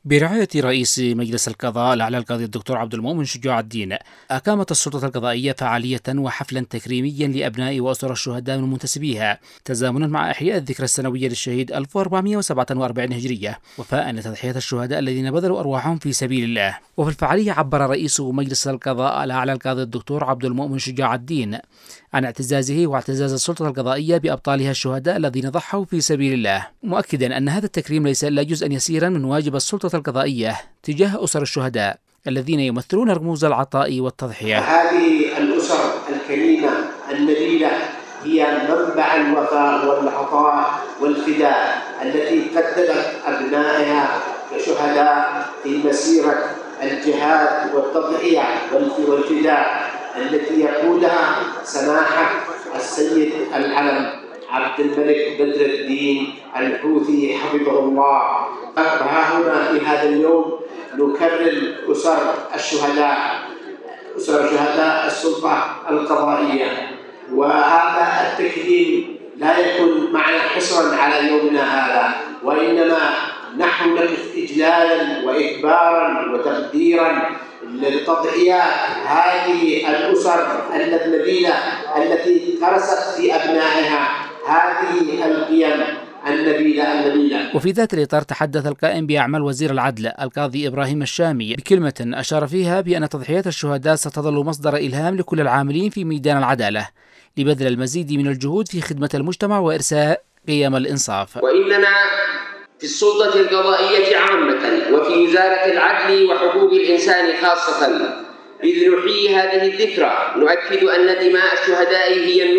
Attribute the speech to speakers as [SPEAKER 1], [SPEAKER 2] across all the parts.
[SPEAKER 1] برعاية رئيس مجلس القضاء الأعلى القاضي الدكتور عبد المؤمن شجاع الدين، أقامت السلطة القضائية فعالية وحفلا تكريميا لأبناء وأسر الشهداء من منتسبيها، تزامنا مع إحياء الذكرى السنوية للشهيد 1447 هجرية، وفاء لتضحية الشهداء الذين بذلوا أرواحهم في سبيل الله. وفي الفعالية عبر رئيس مجلس القضاء الأعلى القاضي الدكتور عبد المؤمن شجاع الدين عن اعتزازه واعتزاز السلطة القضائية بأبطالها الشهداء الذين ضحوا في سبيل الله، مؤكدا أن هذا التكريم ليس إلا جزءا يسيرا من واجب السلطة القضائية تجاه أسر الشهداء الذين يمثلون رموز العطاء والتضحية.
[SPEAKER 2] هذه الأسر الكريمة النبيلة هي منبع الوفاء والعطاء والفداء التي قدمت أبنائها كشهداء في مسيرة الجهاد والتضحية والفداء التي يقودها سماحة السيد العلم عبد الملك بدر الدين الحوثي حفظه الله. ها هنا في هذا اليوم نكرم أسر الشهداء، أسر شهداء السلطة القضائية، وهذا التكريم لا يكون معنا حصرا على يومنا هذا، وإنما نحن نقف إجلالا وإكبارا وتقديرا لتضحيات هذه الأسر النبيلة التي غرست في أبنائها هذه القيم النبيلة.
[SPEAKER 1] وفي ذات الإطار تحدث القائم بأعمال وزير العدل القاضي إبراهيم الشامي بكلمة أشار فيها بأن تضحيات الشهداء ستظل مصدر إلهام لكل العاملين في ميدان العدالة لبذل المزيد من الجهود في خدمة المجتمع وإرساء قيم الإنصاف.
[SPEAKER 3] وإننا في السلطة القضائية عامة وفي وزارة العدل وحقوق الإنسان خاصة إذ نحيي هذه الذكرى نؤكد أن دماء الشهداء هي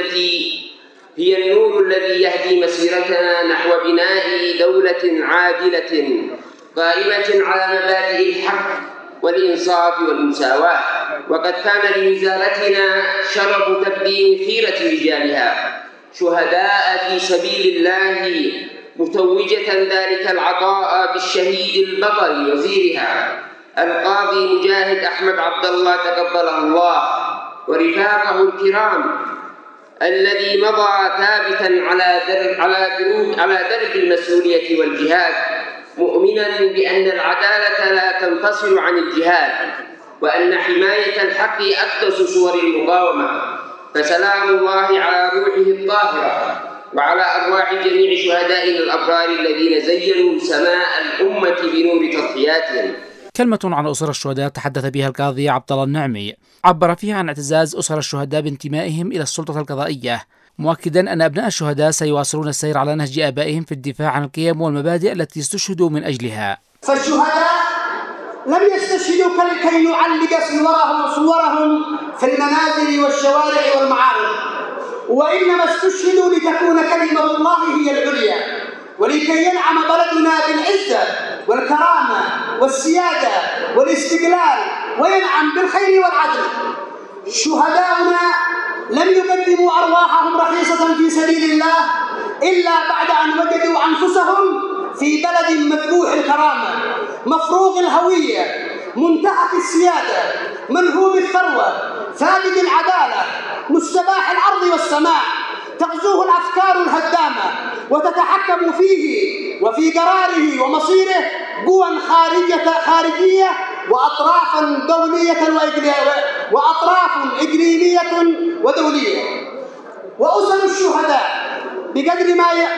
[SPEAKER 3] النور الذي يهدي مسيرتنا نحو بناء دولة عادلة قائمة على مبادئ الحق والإنصاف والمساواة. وقد كان لوزارتنا شرف تقديم خيرة رجالها شهداء في سبيل الله، متوجة ذلك العطاء بالشهيد البطل وزيرها القاضي مجاهد أحمد عبد الله تقبله الله ورفاقه الكرام الذي مضى ثابتا على درب المسؤولية والجهاد، مؤمنا بأن العدالة لا تنفصل عن الجهاد وأن حماية الحق أقدس صور المقاومة. فسلام الله على روحه الطاهرة وعلى أرواح جميع شهدائنا الأبرار الذين زينوا سماء الأمة بنور تضحياتهم.
[SPEAKER 1] كلمة عن أسر الشهداء تحدث بها القاضي عبد الله النعمي، عبر فيها عن اعتزاز أسر الشهداء بانتمائهم إلى السلطة القضائية، مؤكدا أن أبناء الشهداء سيواصلون السير على نهج آبائهم في الدفاع عن القيم والمبادئ التي استشهدوا من أجلها.
[SPEAKER 4] فالشهداء لم يستشهدوا كي نعلق صورهم في المنازل والشوارع والمعارض، وإنما استشهدوا لتكون كلمة الله هي العليا، ولكي ينعم بلدنا بالعزة والكرامة والسيادة والاستقلال وينعم بالخير والعدل. شهداؤنا لم يقدموا أرواحهم رخيصة في سبيل الله إلا بعد أن وجدوا أنفسهم في بلد مذبوح الكرامة، مفروغ الهوية، منتهك السيادة، منهوب الثروة، فاقد العدالة، مستباح الأرض والسماء، تغزوه الأفكار الهدامة وتتحكم فيه وفي قراره ومصيره قوى خارجية وأطراف دولية وأطراف إقليمية ودولية. وأسر الشهداء بقدر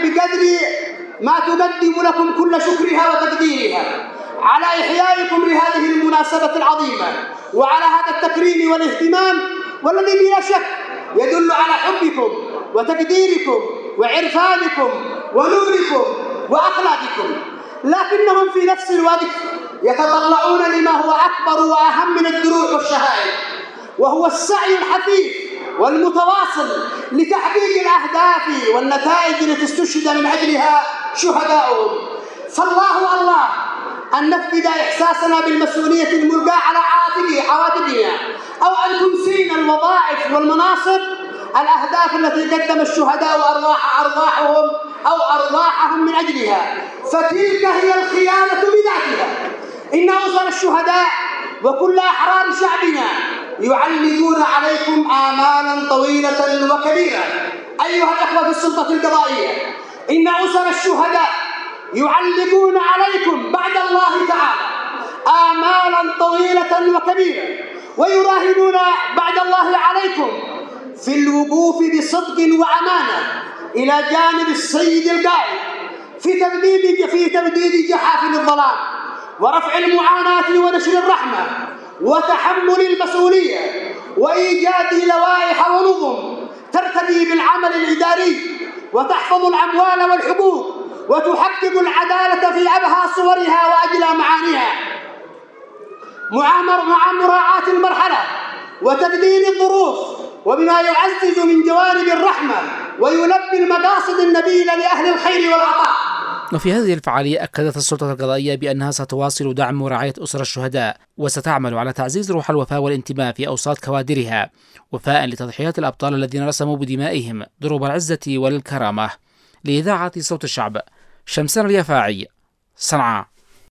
[SPEAKER 4] ما تقدم لكم كل شكرها وتقديرها على إحيائكم لهذه المناسبة العظيمة وعلى هذا التكريم والاهتمام، والذي بلا شك يدل على حبكم وتقديركم وعرفانكم ونوركم وأخلاقكم، لكنهم في نفس الوقت يتطلعون لما هو أكبر وأهم من الدروع والشهائد، وهو السعي الحثيث والمتواصل لتحقيق الأهداف والنتائج التي استشهد من أجلها شهداؤهم. فالله أن نفقد إحساسنا بالمسؤولية الملقاة على عواتقنا، أو أن تنسينا الوظائف والمناصب الأهداف التي قدم الشهداء أرواحهم من أجلها، فتلك هي الخيانة بذاتها. إن أسر الشهداء وكل أحرار شعبنا يعلقون عليكم آمالا طويلة وكبيرة. أيها الأخوة في السلطة القضائية، إن أسر الشهداء يعلقون عليكم بعد الله طويلة وكبيرة، ويراهنون بعد الله عليكم في الوقوف بصدق وأمانة إلى جانب السيد القائد في تبديد جحافل الظلام ورفع المعاناة ونشر الرحمة وتحمل المسؤولية وإيجاد لوائح ونظم ترتدي بالعمل الإداري وتحفظ الأموال والحقوق وتحقق العدالة في أبهى صورها وأجلى معانيها، مع مراعاة المرحلة وتقدير الظروف، وبما يعزز من جوانب الرحمة ويلبي المقاصد النبيلة لأهل الخير والعطاء.
[SPEAKER 1] وفي هذه الفعالية أكدت السلطة القضائية بأنها ستواصل دعم ورعاية أسر الشهداء، وستعمل على تعزيز روح الوفاء والانتماء في أوساط كوادرها، وفاء لتضحيات الأبطال الذين رسموا بدمائهم دروب العزة والكرامة. لإذاعة صوت الشعب، شمسان اليافاعي، صنعاء.